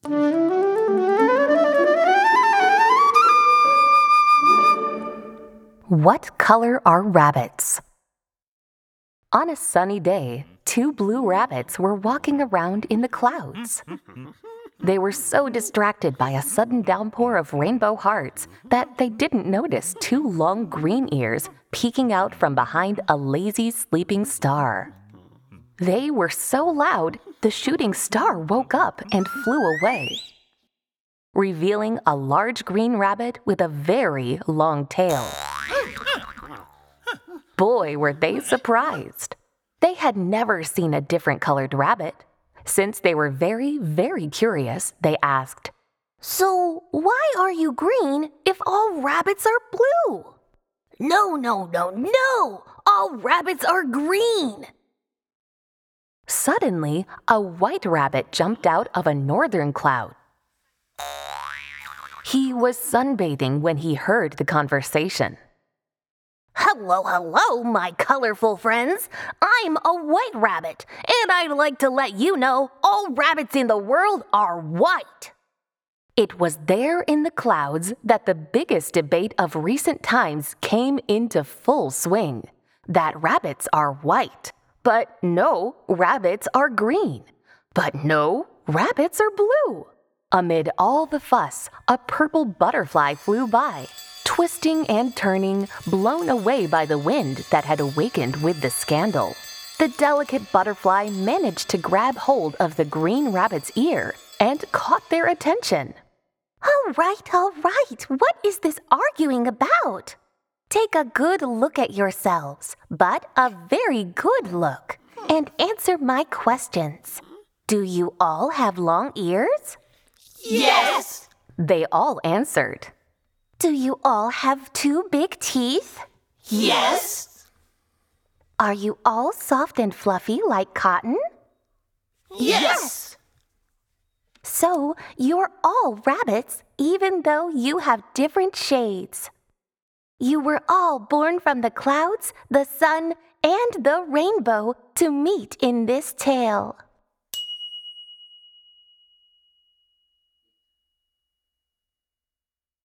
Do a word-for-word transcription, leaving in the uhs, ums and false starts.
What color are rabbits? On a sunny day, two blue rabbits were walking around in the clouds. They were so distracted by a sudden downpour of rainbow hearts that they didn't notice two long green ears peeking out from behind a lazy sleeping star. They were so loud, the shooting star woke up and flew away, revealing a large green rabbit with a very long tail. Boy, were they surprised. They had never seen a different colored rabbit. Since they were very, very curious, they asked, "So why are you green if all rabbits are blue?" "No, no, no, no! All rabbits are green!" Suddenly, a white rabbit jumped out of a northern cloud. He was sunbathing when he heard the conversation. "Hello, hello, my colorful friends. I'm a white rabbit, and I'd like to let you know all rabbits in the world are white." It was there in the clouds that the biggest debate of recent times came into full swing, that rabbits are white. But no, rabbits are green. But no, rabbits are blue. Amid all the fuss, a purple butterfly flew by, twisting and turning, blown away by the wind that had awakened with the scandal. The delicate butterfly managed to grab hold of the green rabbit's ear and caught their attention. "All right, all right, what is this arguing about? Take a good look at yourselves, but a very good look, and answer my questions. Do you all have long ears?" "Yes!" They all answered. "Do you all have two big teeth?" "Yes!" "Are you all soft and fluffy like cotton?" "Yes!" "So you're all rabbits, even though you have different shades. You were all born from the clouds, the sun, and the rainbow to meet in this tale."